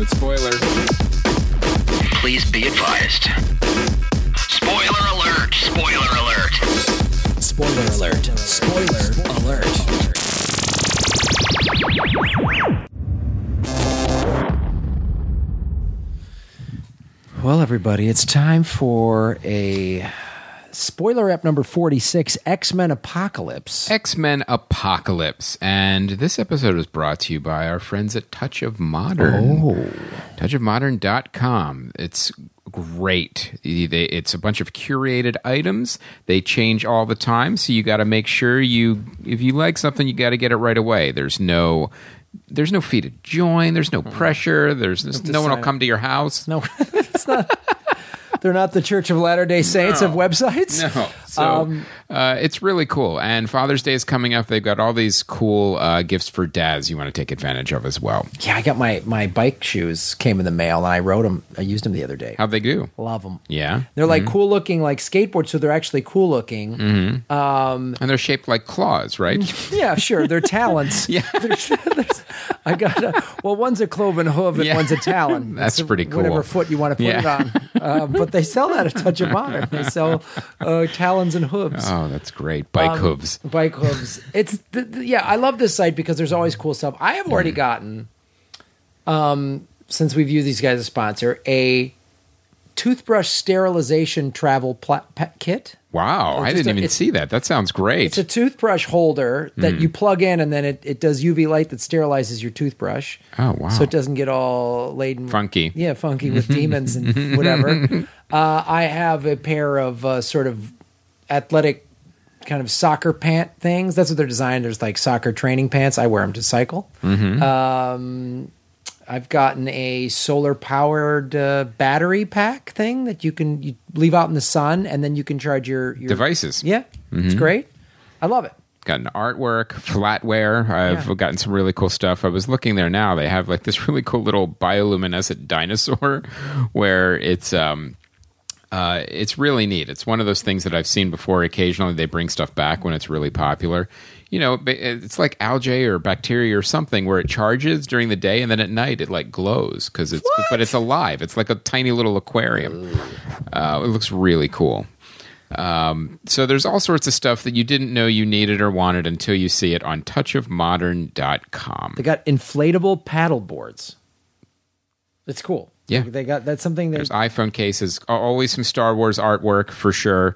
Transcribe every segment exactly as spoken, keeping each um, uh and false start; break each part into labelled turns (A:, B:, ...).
A: alert, spoiler.
B: Please be advised. Spoiler alert, spoiler alert.
C: Spoiler alert, spoiler alert. Well, everybody, it's time for a spoiler ep number forty-six, X-Men Apocalypse.
A: X-Men Apocalypse. And this episode is brought to you by our friends at Touch of Modern.
C: Oh.
A: touch of modern dot com. It's great. It's a bunch of curated items. They change all the time, so you got to make sure you, if you like something, you got to get it right away. There's no... There's no fee to join. There's no pressure. There's, there's no one will come to your house.
C: No, it's not. They're not the Church of Latter-day Saints
A: No.
C: of websites.
A: No. So
C: Um,
A: uh, it's really cool. And Father's Day is coming up. They've got all these cool uh, gifts for dads you want to take advantage of as well.
C: Yeah, I got my, my bike shoes came in the mail, and I wrote them. I used them the other day.
A: How'd they do?
C: Love them.
A: Yeah.
C: They're like cool looking, like skateboards, so they're actually cool looking.
A: Mm-hmm.
C: Um,
A: And they're shaped like claws, right?
C: yeah, sure. They're talons.
A: Yeah.
C: There's- there's- I got a, well, one's a cloven hoof and
A: Yeah.
C: one's a talon.
A: That's
C: It's
A: pretty cool.
C: Whatever foot you want to put
A: Yeah.
C: it on. Uh, but they sell that at Touch of Modern. They sell uh, talons and hooves.
A: Oh, that's great. Bike
C: Um,
A: hooves.
C: Bike hooves. It's the, the- yeah. I love this site because there's always cool stuff. I have already gotten, um, since we've used these guys as a sponsor, a toothbrush sterilization travel pla- pa- kit.
A: Wow.
C: or
A: I
C: just
A: didn't
C: a-
A: even
C: it's-
A: see that. That sounds great.
C: It's a toothbrush holder that
A: Hmm.
C: you plug in, and then it, it does U V light that sterilizes your toothbrush.
A: Oh, wow.
C: So it doesn't get all laden,
A: Funky.
C: Yeah, funky with demons and whatever. Uh, I have a pair of uh, sort of athletic kind of soccer pant things. That's what they're designed. There's like soccer training pants. I wear them to cycle.
A: Mm-hmm.
C: Um, I've gotten a solar powered uh, battery pack thing that you can you leave out in the sun, and then you can charge your, your
A: Devices.
C: Yeah, it's great. I love it.
A: Got an artwork, flatware. I've
C: Yeah.
A: gotten some really cool stuff. I was looking there now. They have like this really cool little bioluminescent dinosaur where it's um uh it's really neat. It's one of those things that I've seen before. Occasionally they bring stuff back when it's really popular. You know, it's like algae or bacteria or something where it charges during the day and then at night it like glows because it's
C: What?
A: but it's alive. It's like a tiny little aquarium. Uh, it looks really cool. Um, so there's all sorts of stuff that you didn't know you needed or wanted until you see it on touch of modern dot com.
C: They got inflatable paddle boards. It's cool.
A: Yeah.
C: They got that's something that
A: There's iPhone cases, al- always some Star Wars artwork for sure.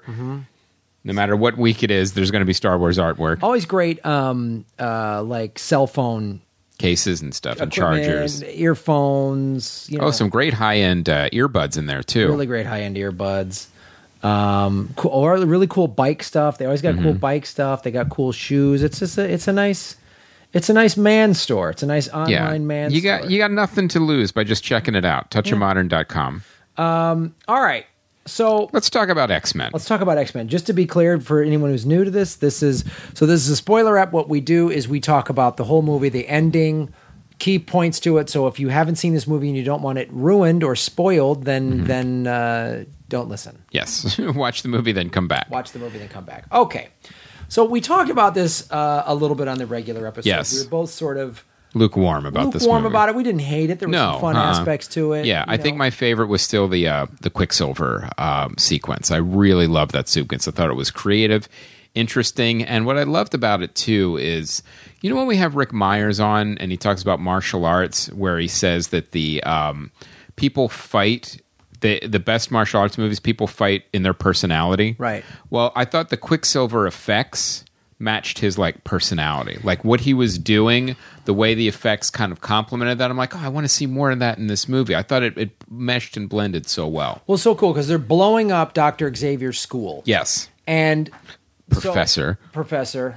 A: No matter what week it is, there's going to be Star Wars artwork,
C: always great. Um, uh, like cell phone
A: cases and stuff, and
C: equipment,
A: chargers.
C: earphones. You know,
A: Oh, some great high-end uh, earbuds in there too.
C: really great high end earbuds. Um, cool, or really cool bike stuff. They always got
A: Mm-hmm.
C: cool bike stuff. They got cool shoes. It's just a, it's a nice, it's a nice man store. It's a nice online
A: yeah,
C: man
A: you
C: store.
A: got you got nothing to lose by just checking it out. touch of modern dot com.
C: All right. So
A: Let's talk about X-Men.
C: let's talk about X-Men. Just to be clear for anyone who's new to this, this is so this is a spoiler app. What we do is we talk about the whole movie, the ending, key points to it. So if you haven't seen this movie and you don't want it ruined or spoiled, then
A: Mm-hmm.
C: then uh, don't listen.
A: Yes, watch the movie, then come back.
C: Watch the movie, then come back. Okay. So we talked about this uh, a little bit on the regular episode.
A: Yes.
C: We were both sort of
A: Lukewarm about this
C: lukewarm
A: movie.
C: about it. We didn't hate it. There were
A: No,
C: some fun
A: uh-uh.
C: aspects to it.
A: Yeah,
C: you
A: I think
C: know.
A: my favorite was still the uh, the Quicksilver um, sequence. I really loved that sequence. I thought it was creative, interesting, and what I loved about it too is, you know, when we have Rick Myers on and he talks about martial arts, where he says that the um, people fight. The, the best martial arts movies, people fight in their personality.
C: Right.
A: Well, I thought the Quicksilver effects matched his like personality, like what he was doing, the way the effects kind of complemented that. I'm like, oh, I want to see more of that in this movie. I thought it, it meshed and blended so well.
C: Well, so cool because they're blowing up Doctor Xavier's school.
A: Yes,
C: And so-
A: Professor.
C: professor,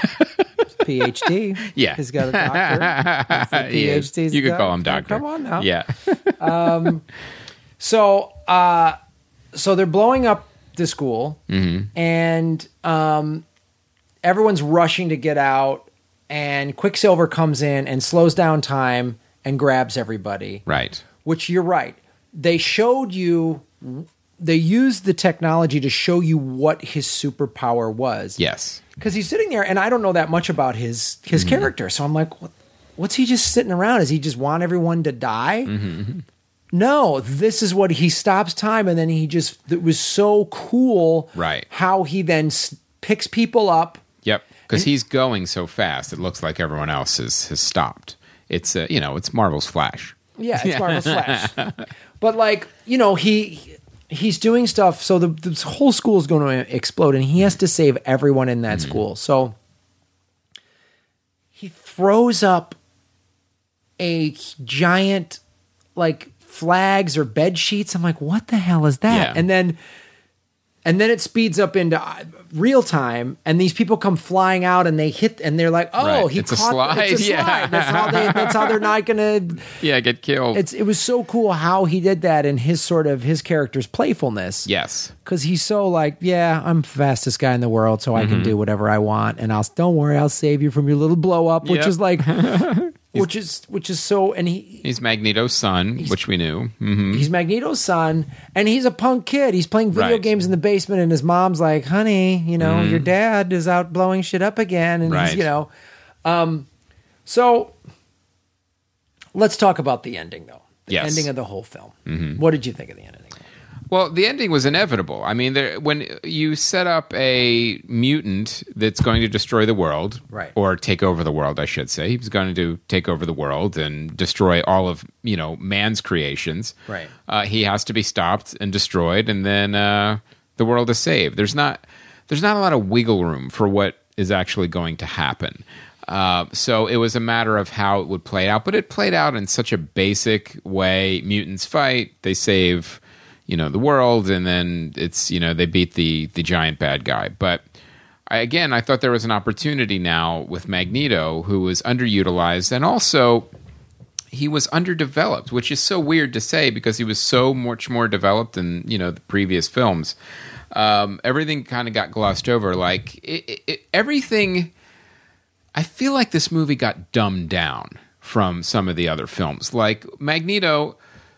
C: P H D.
A: Yeah.
C: He's got a doctor. He's the
A: He is.
C: P H D's
A: You could
C: got-
A: call him
C: oh,
A: doctor.
C: Come on now.
A: Yeah,
C: So, uh, so they're blowing up the school,
A: Mm-hmm.
C: and um, everyone's rushing to get out. And Quicksilver comes in and slows down time and grabs everybody.
A: right.
C: Which you're right. They showed you. They used the technology to show you what his superpower was.
A: Yes.
C: Because he's sitting there, and I don't know that much about his his character. So I'm like, what, what's he just sitting around? Does he just want everyone to die? Mm-hmm. No, this is what he stops time, and then he just, it was so cool
A: right.
C: how he then s- picks people up.
A: Yep, because he's going so fast, it looks like everyone else has, has stopped. It's, uh, you know, it's Marvel's Flash.
C: Yeah, it's Marvel's Flash. But, like, you know, he he's doing stuff, so the this whole school is going to explode, and he has to save everyone in that mm-hmm. school. So he throws up a giant, like, flags or bed sheets. I'm like, what the hell is that?
A: Yeah.
C: And then and then it speeds up into real time, and these people come flying out, and they hit, and they're like, oh,
A: right.
C: he
A: it's
C: caught
A: a slide.
C: it's a
A: yeah.
C: slide. That's how they that's how they're not gonna
A: yeah get killed.
C: It's it was so cool how he did that, and his sort of his character's playfulness.
A: Yes.
C: Because he's so like, yeah, I'm the fastest guy in the world, so mm-hmm. I can do whatever I want, and I'll don't worry, I'll save you from your little blow up, which
A: yep.
C: is like Which is which is so, and he
A: he's Magneto's son, which we knew. Mm-hmm.
C: He's Magneto's son, and he's a punk kid. He's playing video
A: right.
C: games in the basement, and his mom's like, "Honey, you know, mm. your dad is out blowing shit up again," and
A: right.
C: he's, you know, um, so let's talk about the ending, though. The
A: yes.
C: ending of the whole film.
A: Mm-hmm.
C: What did you think of the ending?
A: Well, the ending was inevitable. I mean, there, when you set up a mutant that's going to destroy the world,
C: right.
A: or take over the world, I should say. He was going to take over the world and destroy all of, you know, man's creations.
C: Right.
A: Uh, he has to be stopped and destroyed, and then uh, the world is saved. There's not, there's not a lot of wiggle room for what is actually going to happen. Uh, so it was a matter of how it would play out, but it played out in such a basic way. Mutants fight, they save, you know, the world, and then it's, you know, they beat the the giant bad guy. But I, again, I thought there was an opportunity now with Magneto, who was underutilized, and also he was underdeveloped, which is so weird to say because he was so much more developed than, you know, the previous films. Um, everything kind of got glossed over. Like it, it, it, everything, I feel like this movie got dumbed down from some of the other films. Like Magneto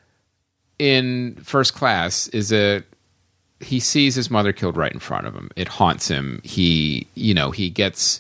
A: in First Class is a he sees his mother killed right in front of him. It haunts him. He, you know, he gets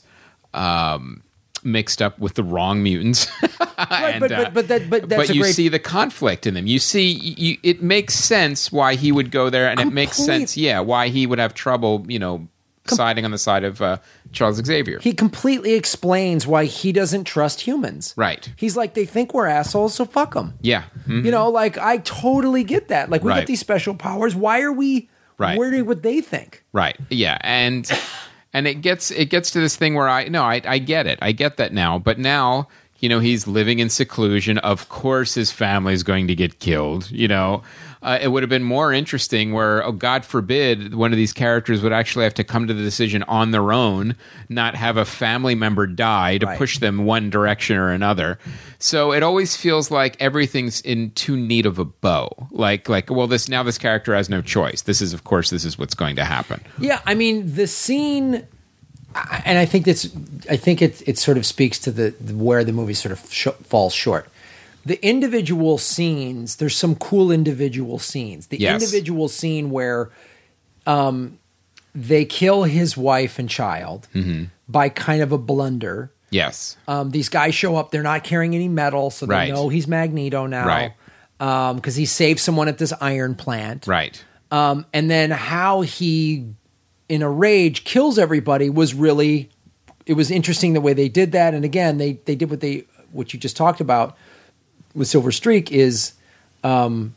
A: um, mixed up with the wrong mutants.
C: Right,
A: and,
C: but,
A: uh,
C: but but that but that's
A: but
C: a
A: you
C: great...
A: see the conflict in them. You see, you, it makes sense why he would go there, and
C: Complete...
A: it makes sense, yeah, why he would have trouble, you know, Com- siding on the side of uh, Charles Xavier.
C: He completely explains why he doesn't trust humans.
A: Right.
C: He's like, they think we're assholes, so fuck them.
A: Yeah. Mm-hmm.
C: You know, like, I totally get that. Like, we
A: right.
C: get these special powers. Why are we
A: right.
C: worried what they think?
A: Right. Yeah. And and it gets it gets to this thing where I no, I, I get it. I get that now. But now, you know, he's living in seclusion. Of course his family's going to get killed, you know. Uh, it would have been more interesting where, oh, God forbid, one of these characters would actually have to come to the decision on their own, not have a family member die to
C: right.
A: push them one direction or another. So it always feels like everything's in too neat of a bow. Like, like, well, this now this character has no choice. This is, of course, this is what's going to happen.
C: Yeah, I mean, the scene, and I think that's, I think it it sort of speaks to the where the movie sort of sh- falls short. The individual scenes, there's some cool individual scenes. The
A: yes.
C: individual scene where um, they kill his wife and child mm-hmm. by kind of a blunder.
A: Yes.
C: Um, these guys show up. They're not carrying any metal, so they
A: right.
C: know he's Magneto now.
A: Right.
C: Because um, he saved someone at this iron plant.
A: Right.
C: Um, and then how he, in a rage, kills everybody was really, it was interesting the way they did that. And again, they, they did what they, what you just talked about with Silver Streak is um,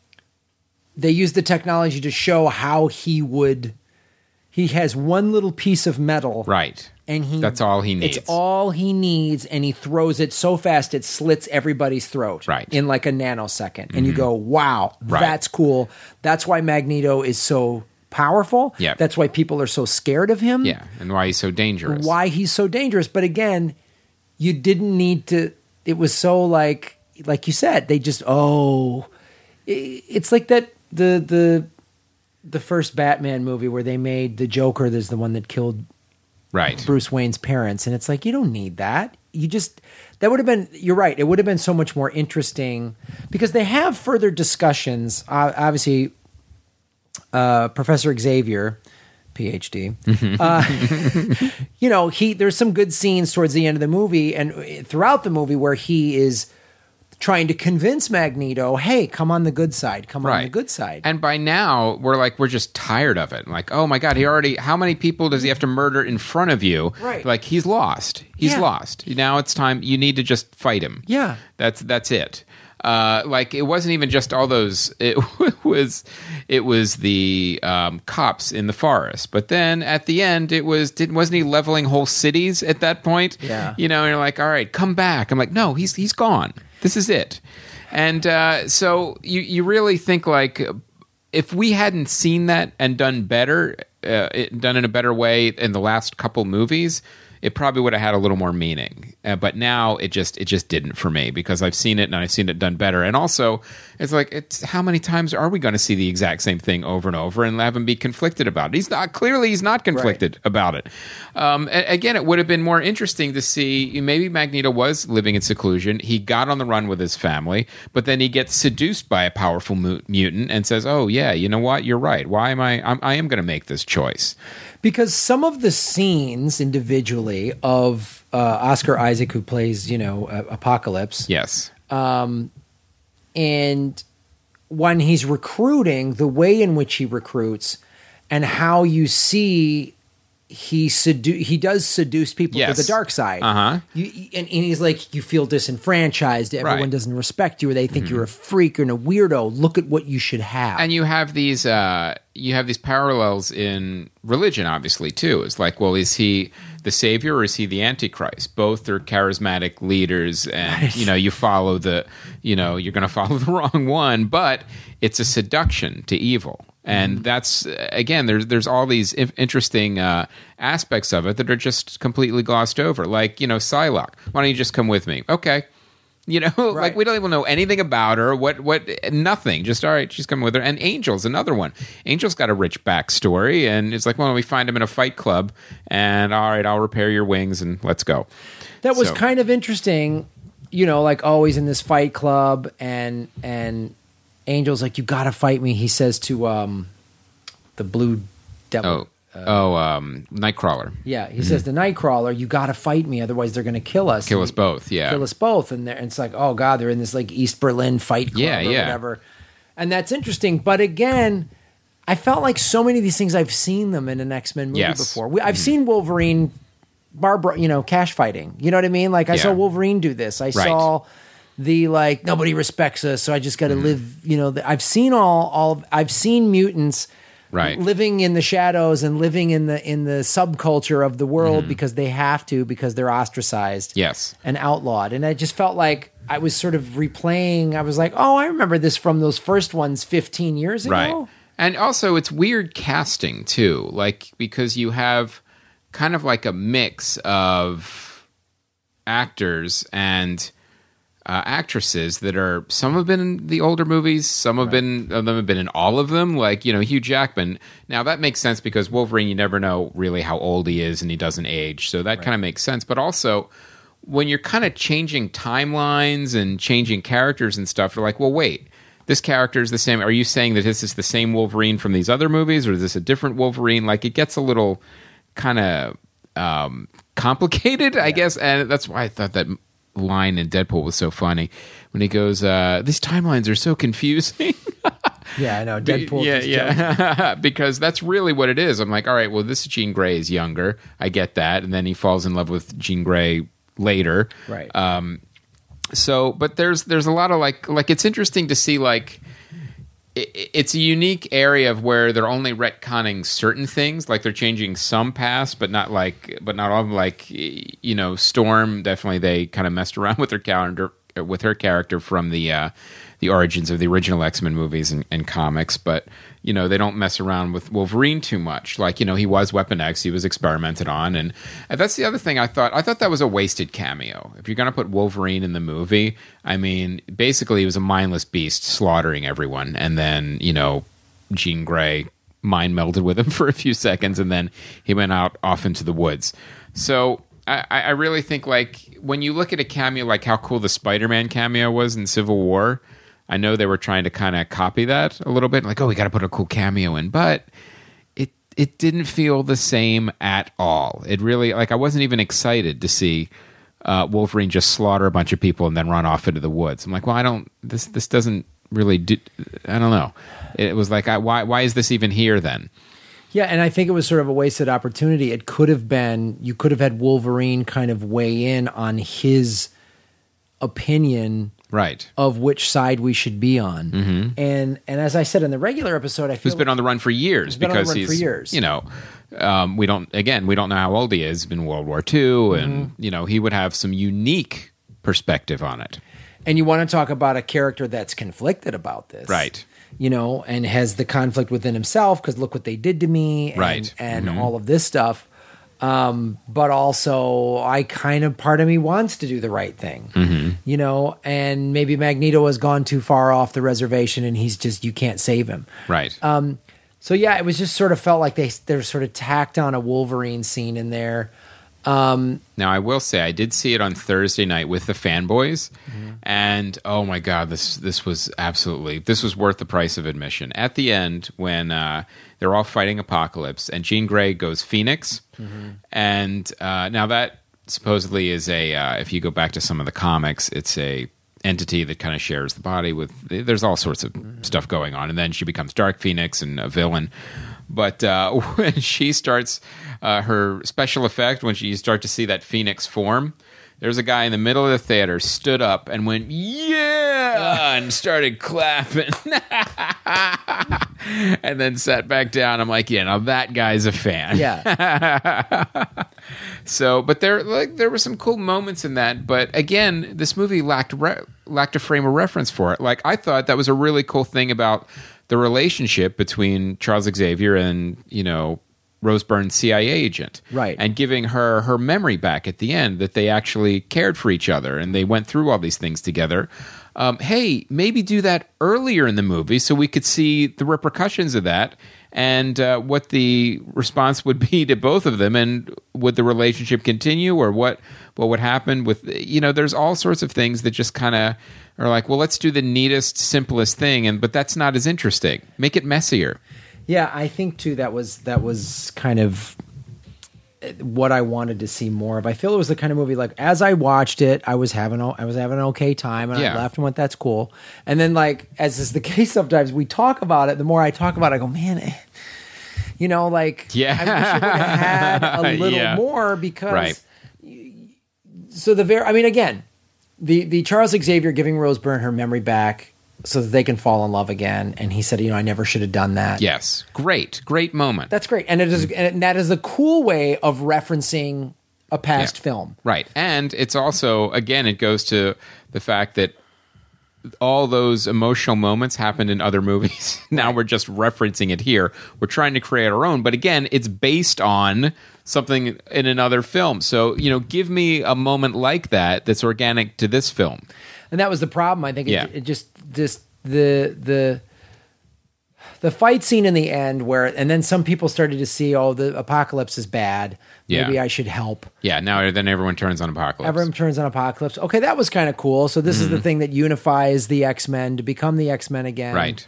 C: they used the technology to show how he would, he has one little piece of metal.
A: Right.
C: And he,
A: that's all he needs.
C: It's all he needs, and he throws it so fast it slits everybody's throat
A: right.
C: in like a nanosecond. And mm-hmm. you go, wow,
A: right.
C: that's cool. That's why Magneto is so powerful.
A: Yeah.
C: That's why people are so scared of him.
A: Yeah, and why he's so dangerous.
C: Why he's so dangerous. But again, you didn't need to, it was so like, like you said, they just, oh, it's like that, the, the, the first Batman movie where they made the Joker, there's the one that killed
A: right.
C: Bruce Wayne's parents. And it's like, you don't need that. You just, that would have been, you're right. It would have been so much more interesting because they have further discussions. Uh, obviously, uh, Professor Xavier, PhD. uh, you know, he there's some good scenes towards the end of the movie and throughout the movie where he is trying to convince Magneto, hey, come on the good side, come on
A: Right.
C: the good side.
A: And by now, we're like, we're just tired of it. Like, oh my God, he already, how many people does he have to murder in front of you?
C: Right.
A: Like, he's lost. He's
C: Yeah.
A: lost. Now it's time, you need to just fight him.
C: Yeah.
A: That's, that's it. Uh, like, it wasn't even just all those, it was, it was the um, cops in the forest. But then at the end, it was, didn't, wasn't he leveling whole cities at that point?
C: Yeah.
A: You know, and you're like, all right, come back. I'm like, no, he's, he's gone. This is it. And uh, so you, you really think like if we hadn't seen that and done better, uh, it, done in a better way in the last couple movies, it probably would have had a little more meaning. Uh, but now it just it just didn't for me because I've seen it and I've seen it done better. And also, it's like, it's how many times are we going to see the exact same thing over and over and have him be conflicted about it? He's not clearly he's not conflicted
C: Right.
A: about it. Um, a- again, it would have been more interesting to see maybe Magneto was living in seclusion. He got on the run with his family, but then he gets seduced by a powerful mu- mutant and says, "Oh yeah, you know what? You're right. Why am I? I'm, I am going to make this choice."
C: Because some of the scenes individually of uh, Oscar Isaac, who plays, you know, uh, Apocalypse,
A: Yes.
C: and when he's recruiting, the way in which he recruits and how you see he sedu- he does seduce people
A: Yes.
C: to the dark side.
A: Uh-huh.
C: You, and, and he's like, you feel disenfranchised. Everyone
A: Right.
C: doesn't respect you, or they think you're a freak and a weirdo. Look at what you should have.
A: And you have these uh, you have these parallels in religion, obviously too. It's like, well, is he the savior or is he the antichrist? Both are charismatic leaders, and
C: Right.
A: you know you follow the you know you're going to follow the wrong one, but it's a seduction to evil. And that's again, there's there's all these if- interesting uh, aspects of it that are just completely glossed over. Like, you know, Psylocke. Why don't you just come with me? Okay. You know, like
C: Right.
A: we don't even know anything about her. What? What? Nothing. Just all right. She's coming with her. And Angel's another one. Angel's got a rich backstory, and it's like, well, we find him in a fight club, and all right, I'll repair your wings, and let's go.
C: That was
A: So-
C: kind of interesting, you know, like always in this fight club, and and Angel's like, you gotta fight me. He says to um, the Blue Devil.
A: Oh, oh, um, Nightcrawler,
C: Yeah, he says to Nightcrawler, you gotta fight me, otherwise they're gonna kill us.
A: kill us both. Yeah,
C: Kill us both. And, they're- and it's like, oh God, they're in this like East Berlin fight club
A: Yeah,
C: or
A: yeah.
C: whatever. And that's interesting. But again, I felt like so many of these things, I've seen them in an X-Men movie
A: Yes.
C: before. We, I've seen Wolverine, Barbara, you know, cash fighting. You know what I mean? Like I
A: Yeah.
C: saw Wolverine do this. I saw the like nobody respects us, so I just got to live. You know, the, I've seen all all. Of, I've seen mutants
A: Right.
C: living in the shadows and living in the in the subculture of the world because they have to, because they're ostracized
A: Yes.
C: and outlawed. And I just felt like I was sort of replaying. I was like, oh, I remember this from those first ones fifteen years ago.
A: Right. And also, it's weird casting too, like because you have kind of like a mix of actors and uh, actresses that are some have been in the older movies, some have been of them have been in all of them. Like, you know, Hugh Jackman. Now that makes sense because Wolverine, you never know really how old he is, and he doesn't age, so that kind of makes sense. But also, when you're kind of changing timelines and changing characters and stuff, you're like, well, wait. This character is the same. Are you saying that this is the same Wolverine from these other movies, or is this a different Wolverine? Like, it gets a little kind of um, complicated, I guess, and that's why I thought that line in Deadpool was so funny when he goes, uh, "These timelines are so confusing."
C: Yeah, I know. Deadpool.
A: yeah,
C: just
A: yeah, because that's really what it is. I'm like, all right, well, this Jean Grey is younger. I get that, and then he falls in love with Jean Grey later,
C: Right.
A: Um, So, but there's there's a lot of like like it's interesting to see like it, it's a unique area of where they're only retconning certain things, like they're changing some past, but not like but not all of them. Like, you know, Storm, definitely they kind of messed around with her calendar with her character from the uh, the origins of the original X-Men movies and, and comics, but you know, they don't mess around with Wolverine too much. Like, you know, he was Weapon X, he was experimented on, and, and that's the other thing I thought. I thought that was a wasted cameo. If you're going to put Wolverine in the movie, I mean, basically he was a mindless beast slaughtering everyone, and then, you know, Jean Grey mind melded with him for a few seconds, and then he went out off into the woods. So I, I really think, like, when you look at a cameo like how cool the Spider-Man cameo was in Civil War, I know they were trying to kind of copy that a little bit, like, oh, we got to put a cool cameo in, but it it didn't feel the same at all. It really, like, I wasn't even excited to see uh, Wolverine just slaughter a bunch of people and then run off into the woods. I'm like, well, I don't. This this doesn't really do. I don't know. It was like, I, why why is this even here then?
C: Yeah, and I think it was sort of a wasted opportunity. It could have been, you could have had Wolverine kind of weigh in on his opinion,
A: right,
C: of which side we should be on. Mm-hmm. And and as I said in the regular episode, I feel
A: who's been on the run for years
C: been on the
A: because
C: run
A: he's
C: for years.
A: you know, um, we don't again we don't know how old he is. In World War Two, and
C: Mm-hmm.
A: you know, he would have some unique perspective on it.
C: And you want to talk about a character that's conflicted about this,
A: Right.
C: You know, and has the conflict within himself because look what they did to me, and,
A: Right.
C: and
A: Mm-hmm.
C: all of this stuff. Um, but also, I kind of part of me wants to do the right thing,
A: Mm-hmm.
C: you know. And maybe Magneto has gone too far off the reservation, and he's just you can't save him.
A: Right.
C: Um, so yeah, it was just sort of felt like they they sort of tacked on a Wolverine scene in there. Um,
A: Now, I will say I did see it on Thursday night with the fanboys,
C: Mm-hmm.
A: and oh my god, this this was absolutely this was worth the price of admission. At the end, when uh, they're all fighting Apocalypse, and Jean Grey goes Phoenix,
C: Mm-hmm.
A: and uh, now that supposedly is a uh, if you go back to some of the comics, it's a entity that kind of shares the body with. There's all sorts of
C: Mm-hmm.
A: stuff going on, and then she becomes Dark Phoenix and a villain. But uh, when she starts uh, her special effect, when she, you start to see that Phoenix form, there's a guy in the middle of the theater stood up and went, yeah, and started clapping. And then sat back down. I'm like, yeah, now that guy's a fan.
C: yeah,
A: So, but there, like, there were some cool moments in that. But again, this movie lacked re- lacked a frame of reference for it. Like, I thought that was a really cool thing about the relationship between Charles Xavier and, you know, Rose Byrne's C I A agent,
C: Right.
A: and giving her her memory back at the end, that they actually cared for each other and they went through all these things together. Um, hey, maybe do that earlier in the movie so we could see the repercussions of that and uh, what the response would be to both of them, and would the relationship continue, or what what would happen with, you know, there's all sorts of things that just kind of are like, well, let's do the neatest, simplest thing, and but that's not as interesting. Make it messier.
C: yeah. I think too that was that was kind of what I wanted to see more of. I feel it was the kind of movie, like, as I watched it, I was having a, I was having an okay time, and
A: Yeah.
C: I left and went, that's cool. And then, like, as is the case sometimes, we talk about it. The more I talk about it, I go, man, eh. You know, like,
A: Yeah.
C: I wish it would have had a little
A: Yeah.
C: more, because
A: Right.
C: so the very, I mean, again, the the Charles Xavier giving Rose Byrne her memory back so that they can fall in love again, and he said, you know, I never should have done that.
A: Yes, great, great moment.
C: That's great, and it is, and that is a cool way of referencing a past
A: Yeah.
C: film.
A: Right. And it's also, again, it goes to the fact that all those emotional moments happened in other movies. Now we're just referencing it here. We're trying to create our own. But again, it's based on something in another film. So, you know, give me a moment like that that's organic to this film.
C: And that was the problem. I think it,
A: Yeah.
C: it just just the the the fight scene in the end where, and then some people started to see, oh, the Apocalypse is bad. Maybe
A: Yeah.
C: I should help.
A: Yeah, now then everyone turns on Apocalypse.
C: Everyone turns on Apocalypse. Okay, that was kind of cool. So this
A: Mm-hmm.
C: is the thing that unifies the X-Men to become the X-Men again.
A: Right.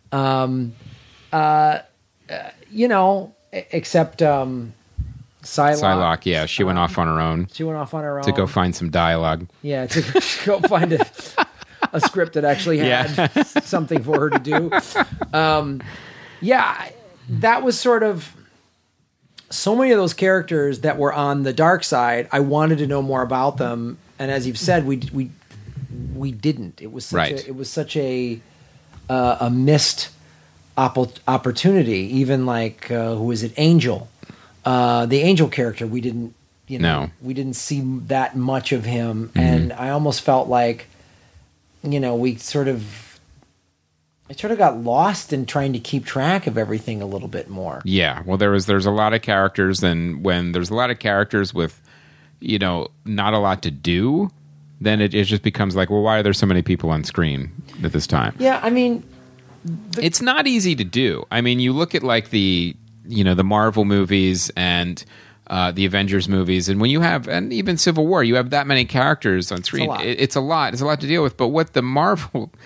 C: You know, e- except um, Psylocke.
A: Psylocke, yeah, she went off on her own
C: She went off on her own.
A: to go find some dialogue.
C: Yeah, to go find a, a script that actually had
A: Yeah.
C: something for her to do. Um, yeah, I- that was sort of so many of those characters that were on the dark side. I wanted to know more about them, and as you've said, we we we didn't. It was such
A: Right.
C: a, it was such a uh, a missed oppo- opportunity. Even like uh, who is it, Angel, uh, the Angel character. We didn't. You know,
A: No.
C: we didn't see that much of him, and I almost felt like, you know, we sort of, I sort of got lost in trying to keep track of everything a little bit more.
A: Yeah, well, there was there's a lot of characters, and when there's a lot of characters with, you know, not a lot to do, then it, it just becomes like, well, why are there so many people on screen at this time?
C: Yeah, I mean,
A: It's not easy to do. I mean, you look at like the, you know, the Marvel movies and uh, the Avengers movies, and when you have, and even Civil War, you have that many characters on screen.
C: lot.
A: It, it's a lot. It's a lot to deal with. But what the Marvel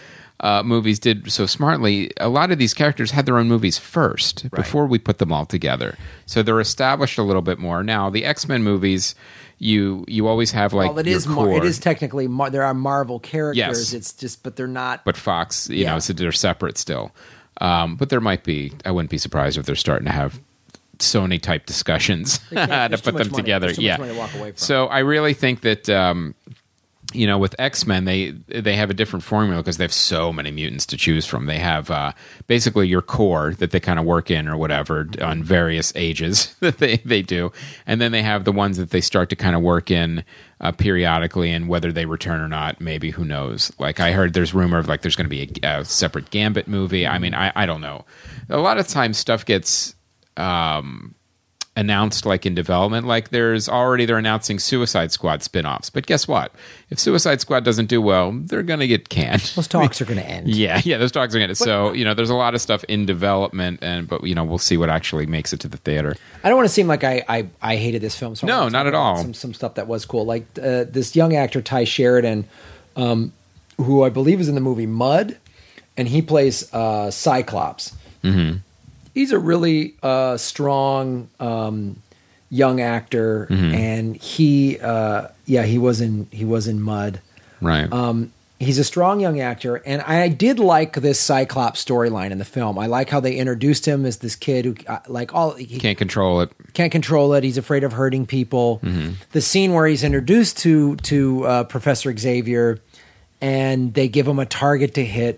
A: uh, movies did so smartly. A lot of these characters had their own movies first before we put them all together, so they're established a little bit more. Now the X-Men movies, you you always have like
C: well, it
A: your
C: is Mar-
A: core,
C: it is technically Mar- there are Marvel characters.
A: Yes.
C: It's just, but they're not.
A: but Fox, you
C: Yeah.
A: know, so they're separate still. Um, but there might be. I wouldn't be surprised if they're starting to have Sony type discussions
C: can't-
A: to
C: there's
A: put
C: too much
A: them
C: money.
A: together.
C: There's too much
A: Yeah.
C: money to walk away from.
A: So I really think that um, you know, with X-Men, they they have a different formula because they have so many mutants to choose from. They have uh, basically your core that they kind of work in or whatever on various ages that they, they do. And then they have the ones that they start to kind of work in uh, periodically, and whether they return or not, maybe, who knows. Like I heard there's rumor of like there's going to be a, a separate Gambit movie. I mean, I, I don't know. A lot of times stuff gets... Um, announced like in development, like there's already they're announcing Suicide Squad spin-offs, but guess what, if Suicide Squad doesn't do well, they're gonna get canned.
C: Those talks are going to end.
A: yeah yeah those talks are gonna so you know there's a lot of stuff in development, and but you know we'll see what actually makes it to the theater.
C: I don't want to seem like I, I, I hated this film. So I
A: No,
C: wanna talk
A: not at
C: about
A: all.
C: Some, some stuff that was cool. Like uh, this young actor, Ty Sheridan, um, who I believe is in the movie Mud, and he plays uh, Cyclops. Mm-hmm. He's a really uh, strong um, young actor,
A: Mm-hmm.
C: and he, uh, yeah, he was in he was in Mud.
A: Right.
C: Um, he's a strong young actor, and I did like this Cyclops storyline in the film. I like how they introduced him as this kid who, uh, like, all he
A: Can't control it.
C: can't control it. He's afraid of hurting people.
A: Mm-hmm.
C: The scene where he's introduced to to uh, Professor Xavier, and they give him a target to hit,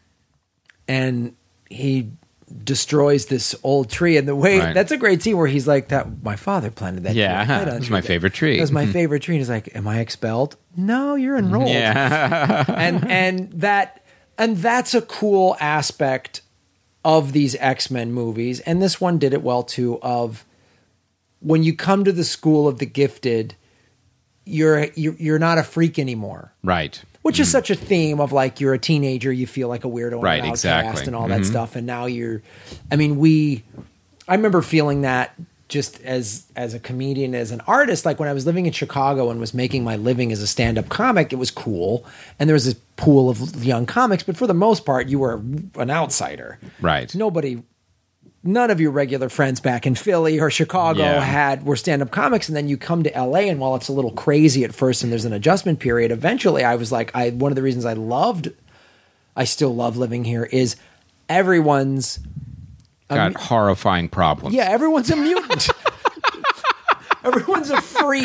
C: and he destroys this old tree. And the way
A: Right.
C: that's a great scene where he's like, "That my father planted that.
A: Yeah,
C: tree. I
A: it's
C: planted
A: my
C: that.
A: favorite tree."
C: It was my favorite tree." And he's like, "Am I expelled? No, you're enrolled."
A: Yeah.
C: and and that and that's a cool aspect of these X-Men movies, and this one did it well too. Of when you come to the school of the gifted, you're you're, you're not a freak anymore,
A: Right.
C: which is such a theme of like you're a teenager, you feel like a weirdo, and
A: Right,
C: an outcast,
A: exactly.
C: and all that stuff, and now you're. I mean, we. I remember feeling that just as as a comedian, as an artist, like when I was living in Chicago and was making my living as a stand-up comic, it was cool, and there was this pool of young comics, but for the most part, you were an outsider.
A: Right.
C: Nobody, none of your regular friends back in Philly or Chicago
A: Yeah.
C: had were stand-up comics, and then you come to L A, and while it's a little crazy at first and there's an adjustment period, eventually I was like, I one of the reasons I loved, I still love living here is everyone's.
A: Got horrifying problems.
C: Yeah, everyone's a mutant. Everyone's a freak.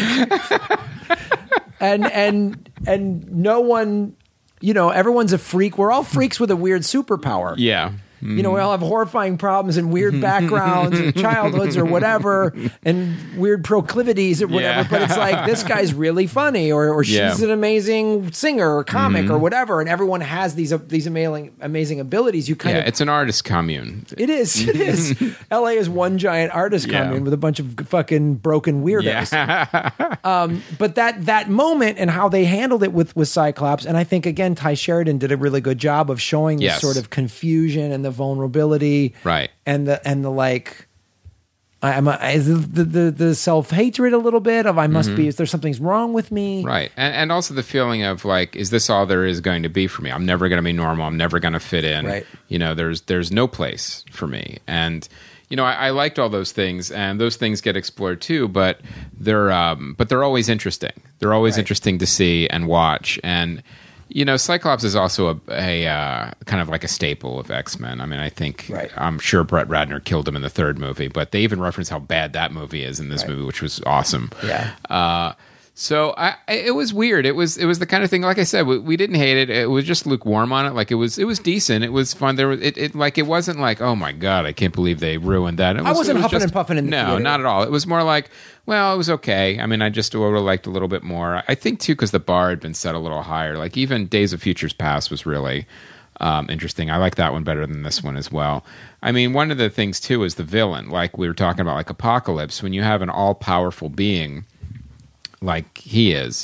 C: and and and no one, you know, everyone's a freak. We're all freaks with a weird superpower.
A: Yeah.
C: You know, we all have horrifying problems and weird backgrounds and childhoods or whatever, and weird proclivities or whatever.
A: Yeah.
C: But it's like, this guy's really funny, or, or she's
A: Yeah.
C: an amazing singer or comic or whatever. And everyone has these these amazing amazing abilities. You kind
A: Yeah,
C: of
A: it's an artist commune.
C: it is. It is. L A is one giant artist
A: Yeah.
C: commune with a bunch of fucking broken weirdos.
A: Yeah.
C: But that that moment and how they handled it with with Cyclops, and I think again Ty Sheridan did a really good job of showing this
A: Yes.
C: sort of confusion and the vulnerability,
A: Right.
C: And the and the like. I- I'm a, is the the, the self hatred a little bit of I must be. Is there something's wrong with me?
A: Right. And and also the feeling of like, is this all there is going to be for me? I'm never going to be normal. I'm never going to fit in.
C: Right.
A: You know, there's there's no place for me. And you know, I, I liked all those things, and those things get explored too. But they're um, but they're always interesting. They're always
C: Right.
A: interesting to see and watch. And you know, Cyclops is also a, a uh, kind of like a staple of X-Men. I mean, I think
C: Right.
A: I'm sure Brett Ratner killed him in the third movie, but they even reference how bad that movie is in this
C: Right.
A: movie, which was awesome.
C: Yeah.
A: Uh, so I, I, it was weird. It was it was the kind of thing. Like I said, we, we didn't hate it. It was just lukewarm on it. Like it was it was decent. It was fun. There was it, it like it wasn't like, oh my god, I can't believe they ruined that. It was,
C: I wasn't
A: it was
C: huffing
A: just-
C: and puffing in the
A: no,
C: theater.
A: not at all. It was more like, well, it was okay. I mean, I just would have liked a little bit more. I think too because the bar had been set a little higher. Like even Days of Futures Past was really um, interesting. I like that one better than this one as well. I mean, one of the things too is the villain. Like we were talking about, like Apocalypse. When you have an all powerful being like he is,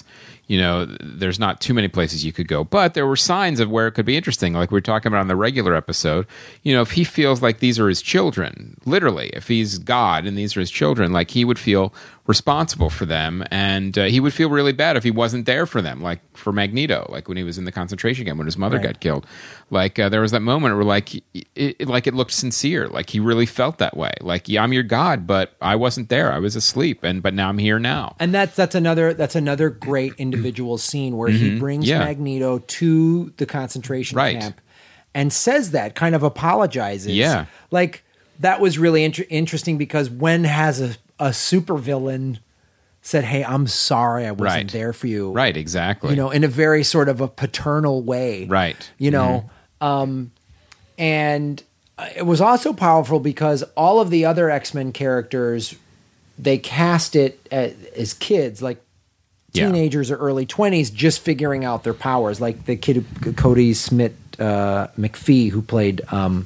A: you know, there's not too many places you could go. But there were signs of where it could be interesting, like we were talking about on the regular episode. You know, if he feels like these are his children, literally, if he's God and these are his children, like he would feel responsible for them, and uh, he would feel really bad if he wasn't there for them, like for Magneto, like when he was in the concentration camp when his mother
C: Right.
A: got killed. Like uh, there was that moment where like it, it, like it looked sincere, like he really felt that way. Like, yeah, I'm your God, but I wasn't there. I was asleep, and but now I'm here now.
C: And that's that's another that's another great individual scene where he brings
A: Yeah.
C: Magneto to the concentration
A: Right.
C: camp and says that, kind of apologizes.
A: Yeah.
C: Like that was really inter- interesting because when has a, a supervillain said, "Hey, I'm sorry I wasn't
A: Right.
C: there for you."
A: Right, exactly.
C: You know, in a very sort of a paternal way.
A: Right.
C: You know, um, and it was also powerful because all of the other X-Men characters, they cast it as, as kids, like
A: Yeah.
C: teenagers or early twenties, just figuring out their powers. Like the kid, Cody Smith uh, McPhee, who played, um,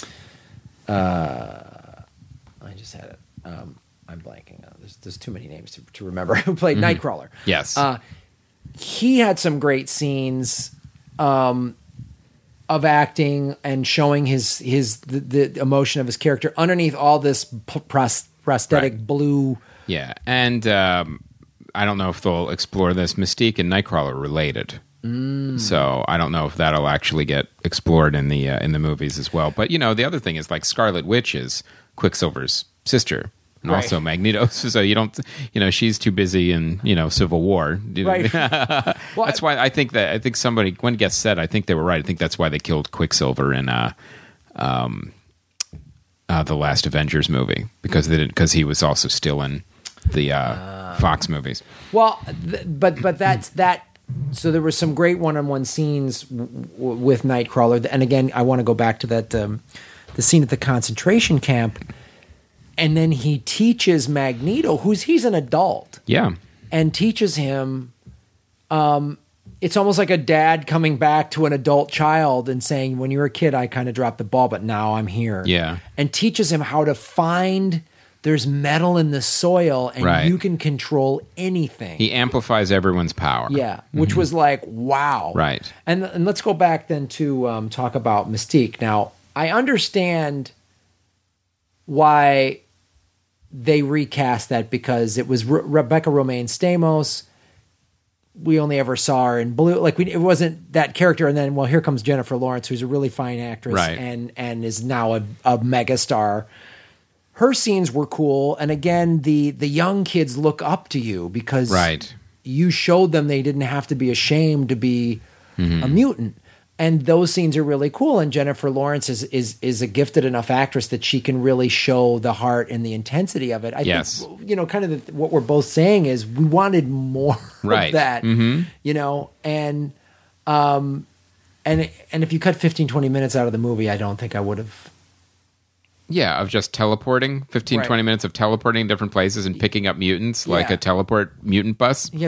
C: uh, I just had it. Um, I'm blanking. Uh, there's, there's too many names to, to remember. Who played Nightcrawler?
A: Yes.
C: Uh, he had some great scenes um, of acting and showing his his the, the emotion of his character underneath all this p- pros- prosthetic
A: Right.
C: blue.
A: Yeah, and um, I don't know if they'll explore this. Mystique and Nightcrawler are related,
C: Mm.
A: so I don't know if that'll actually get explored in the uh, in the movies as well. But you know, the other thing is like Scarlet Witch is Quicksilver's sister. And
C: Right.
A: also Magneto, so you don't, you know, she's too busy in, you know, Civil War.
C: Right. Well,
A: That's why I think that I think somebody when Guest said I think they were right. I think that's why they killed Quicksilver in uh, um, uh, the last Avengers movie because they did because he was also still in the uh, Fox movies.
C: Well, th- but but that's that. So there were some great one-on-one scenes w- w- with Nightcrawler, and again, I want to go back to that um, the scene at the concentration camp, and then he teaches Magneto, who's he's an adult,
A: Yeah,
C: and teaches him. Um, it's almost like a dad coming back to an adult child and saying, "When you were a kid, I kind of dropped the ball, but now I'm here."
A: Yeah.
C: and teaches him how to find. There's metal in the soil, and
A: Right.
C: you can control anything.
A: he amplifies everyone's power.
C: Yeah, which was like, wow.
A: Right.
C: And and let's go back then to um, talk about Mystique. Now, I understand why they recast that because it was Re- Rebecca Romaine Stamos. We only ever saw her in blue. Like we, it wasn't that character. And then, well, here comes Jennifer Lawrence, who's a really fine actress
A: Right.
C: and and is now a, a mega star. Her scenes were cool, and again, the the young kids look up to you because
A: Right.
C: you showed them they didn't have to be ashamed to be
A: Mm-hmm.
C: a mutant, and those scenes are really cool. And Jennifer Lawrence is is is a gifted enough actress that she can really show the heart and the intensity of it. I
A: Yes.
C: think, you know, kind of the, what we're both saying is we wanted more
A: Right.
C: of that,
A: Mhm.
C: you know, and um, and and if you cut fifteen, twenty minutes out of the movie, I don't think I would have.
A: Yeah, of just teleporting, fifteen,
C: Right.
A: twenty minutes of teleporting different places and picking up mutants like
C: Yeah.
A: a teleport mutant bus.
C: Yeah.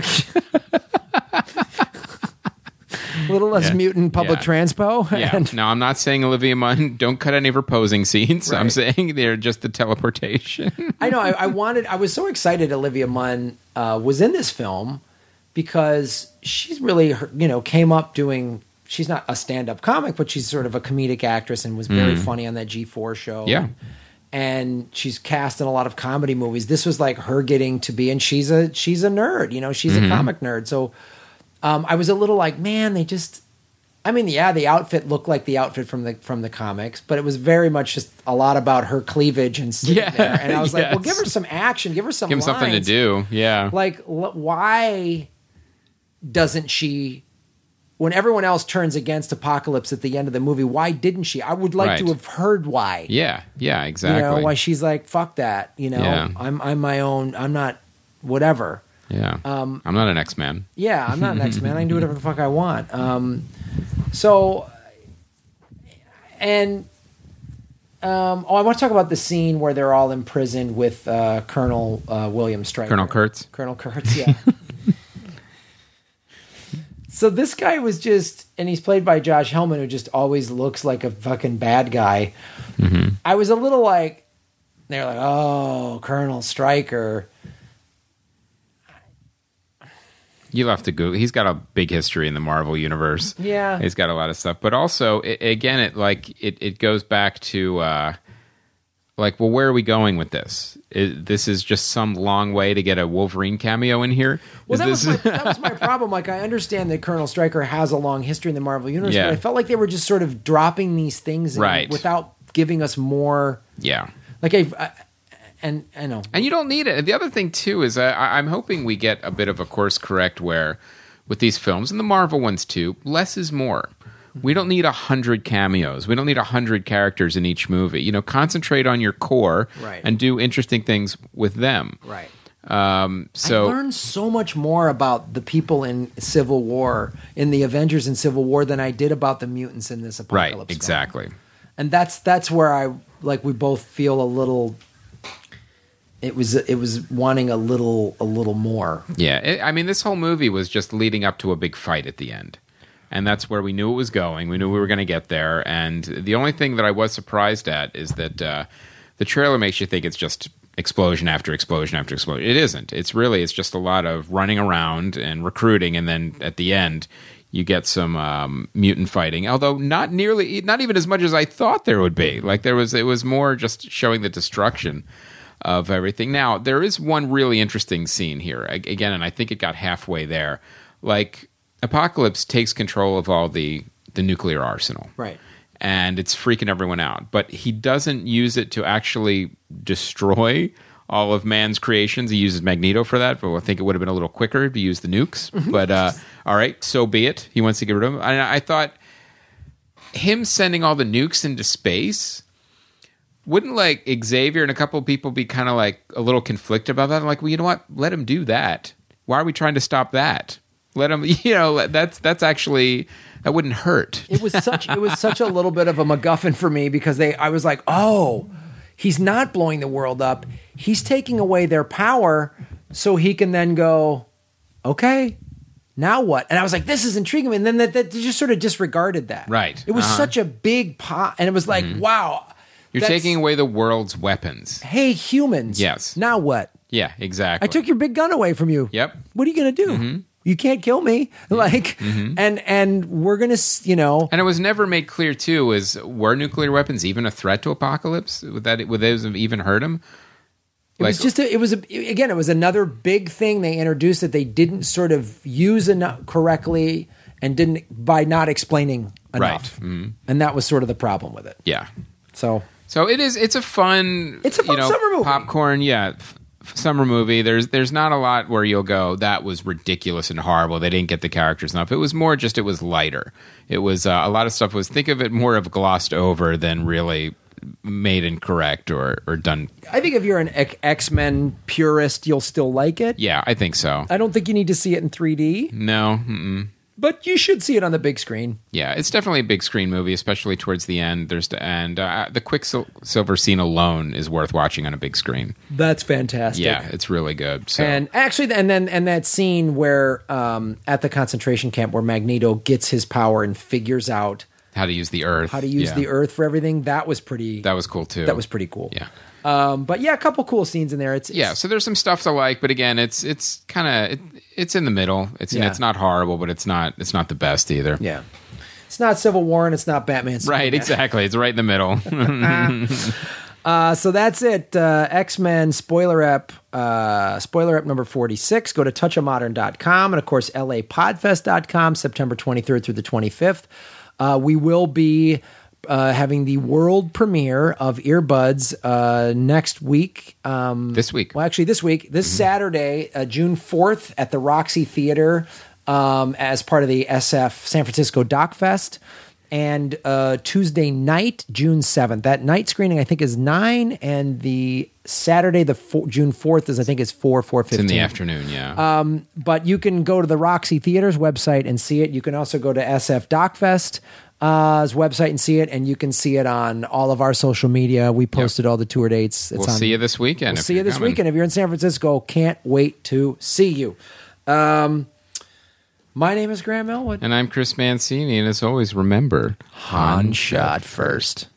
C: A little less
A: Yeah.
C: mutant public
A: Yeah.
C: transpo.
A: Yeah.
C: And,
A: No, I'm not saying Olivia Munn. Don't cut any of her posing scenes. I'm
C: Right.
A: saying they're just the teleportation.
C: I know. I, I wanted. I was so excited. Olivia Munn uh, was in this film because she's really, her- you know, came up doing. She's not a stand-up comic, but she's sort of a comedic actress and was very funny on that G four show.
A: Yeah.
C: And she's cast in a lot of comedy movies. This was like her getting to be, and she's a she's a nerd. You know, she's a comic nerd. So um, I was a little like, man, they just. I mean, yeah, the outfit looked like the outfit from the from the comics, but it was very much just a lot about her cleavage and sitting
A: Yeah,
C: there. And I was like, well,
A: yes.
C: give her some action, give her some
A: Give him something to
C: lines.
A: do. Yeah.
C: Like, l- why doesn't she? When everyone else turns against Apocalypse at the end of the movie, why didn't she? I would like to
A: Right.
C: have heard why.
A: Yeah. Yeah,
C: You
A: exactly.
C: know, why she's like, fuck that. You know,
A: Yeah.
C: I'm I'm my own. I'm not whatever.
A: yeah.
C: Um,
A: I'm not an X-Man.
C: Yeah, I'm not an X-Man. I can do whatever the fuck I want. Um, so, and um, oh, I want to talk about the scene where they're all imprisoned with uh, Colonel uh, William Stryker.
A: Colonel Kurtz.
C: Colonel Kurtz, yeah. So this guy was just, and he's played by Josh Hellman, who just always looks like a fucking bad guy.
A: Mm-hmm.
C: I was a little like, they're like, oh, Colonel Stryker.
A: You'll have to Google. He's got a big history in the Marvel universe.
C: Yeah.
A: He's got a lot of stuff. But also, it, again, it like it, it goes back to uh, like, well, where are we going with this? Is, this is just some long way to get a Wolverine cameo in here.
C: Well,
A: Is
C: that,
A: this...
C: was my, that was my problem. Like, I understand that Colonel Stryker has a long history in the Marvel universe,
A: Yeah.
C: but I felt like they were just sort of dropping these things in
A: Right.
C: without giving us more.
A: yeah.
C: Like, I, I and I know.
A: And you don't need it. And the other thing, too, is I, I'm hoping we get a bit of a course correct where, with these films, and the Marvel ones, too, less is more. We don't need a hundred cameos. We don't need a hundred characters in each movie. You know, concentrate on your core
C: Right.
A: and do interesting things with them.
C: Right.
A: Um, so
C: I learned so much more about the people in Civil War, in the Avengers in Civil War, than I did about the mutants in this
A: right,
C: apocalypse. film.
A: exactly.
C: And that's that's where I like we both feel a little. It was it was wanting a little a little more.
A: Yeah, it, I mean, this whole movie was just leading up to a big fight at the end. And that's where we knew it was going. We knew we were going to get there. And the only thing that I was surprised at is that uh, the trailer makes you think it's just explosion after explosion after explosion. It isn't. It's really, it's just a lot of running around and recruiting. And then at the end, you get some um, mutant fighting. Although not nearly, not even as much as I thought there would be. Like there was, it was more just showing the destruction of everything. Now, there is one really interesting scene here. Again, and I think it got halfway there. Like, Apocalypse takes control of all the, the nuclear arsenal.
C: Right.
A: And it's freaking everyone out. But he doesn't use it to actually destroy all of man's creations. He uses Magneto for that, but I think it would have been a little quicker to use the nukes. But, uh, all right, so be it. He wants to get rid of them. And I thought him sending all the nukes into space, wouldn't, like, Xavier and a couple of people be kind of, like, a little conflicted about that? I'm like, well, you know what? Let him do that. Why are we trying to stop that? Let him, you know, that's that's actually, that wouldn't hurt.
C: It was such it was such a little bit of a MacGuffin for me because they I was like, oh, he's not blowing the world up. He's taking away their power so he can then go, okay, now what? And I was like, this is intriguing. And then that, that they just sort of disregarded that.
A: Right.
C: It was
A: Uh-huh.
C: such a big pot. And it was like,
A: Mm-hmm.
C: wow.
A: You're
C: that's-
A: taking away the world's weapons.
C: Hey, humans.
A: Yes.
C: Now what?
A: Yeah, exactly.
C: I took your big gun away from you.
A: Yep.
C: What are you going to do?
A: Mm-hmm.
C: You can't kill me. Like, and and we're going to, you know.
A: And it was never made clear, too, is were nuclear weapons even a threat to Apocalypse? Would that would those have even hurt him?
C: It was just a, it was a, again it was another big thing they introduced that they didn't sort of use enough correctly and didn't by not explaining enough.
A: Right. Mm-hmm.
C: And that was sort of the problem with it.
A: Yeah.
C: So
A: So it is. It's a fun.
C: It's a fun
A: you know,
C: summer movie.
A: Popcorn. Yeah. F- summer movie. There's there's not a lot where you'll go, that was ridiculous and horrible. They didn't get the characters enough. It was more just it was lighter. It was uh, a lot of stuff was think of it more of glossed over than really made incorrect or or done.
C: I think if you're an X- X-Men purist, you'll still like it.
A: Yeah, I think so.
C: I don't think you need to see it in three D,
A: No. Mm-mm.
C: but you should see it on the big screen.
A: Yeah, it's definitely a big screen movie, especially towards the end. There's the, and uh, the Quicksilver scene alone is worth watching on a big screen.
C: That's fantastic.
A: Yeah, it's really good. So.
C: And actually, and then and that scene where um, at the concentration camp where Magneto gets his power and figures out
A: how to use the Earth.
C: how to use
A: Yeah.
C: the Earth for everything. That was pretty.
A: That was cool too.
C: That was pretty cool.
A: Yeah.
C: Um, but yeah, a couple cool scenes in there. It's, it's
A: Yeah, so there's some stuff to like, but again, it's it's kind of it, it's in the middle. It's
C: Yeah.
A: it's not horrible, but it's not it's not the best either.
C: yeah. It's not Civil War and it's not Batman.
A: Right,
C: Superman.
A: exactly. It's right in the middle.
C: Uh, so that's it. Uh, X-Men spoiler ep, uh, spoiler ep number forty-six. Go to touch of modern dot com and of course L A podfest dot com, September twenty-third through the twenty-fifth. Uh, we will be uh, having the world premiere of Earbuds uh, next week. Um,
A: This week.
C: Well, actually, this week, this Saturday, uh, June fourth, at the Roxy Theater um, as part of the S F San Francisco Doc Fest. And uh, Tuesday night, June seventh. That night screening, I think, is nine. And the Saturday, the four, June fourth, is I think is four, four
A: It's
C: fifteen.
A: in the afternoon, yeah.
C: Um, but you can go to the Roxy Theater's website and see it. You can also go to S F DocFest's uh, website and see it. And you can see it on all of our social media. We posted all the tour dates. It's
A: we'll
C: on,
A: see you this weekend.
C: We'll
A: if
C: see you
A: you're
C: this
A: coming.
C: weekend. If you're in San Francisco, can't wait to see you. Um, my name is Graham Elwood.
A: And I'm Chris Mancini, and as always, remember,
C: Han shot first.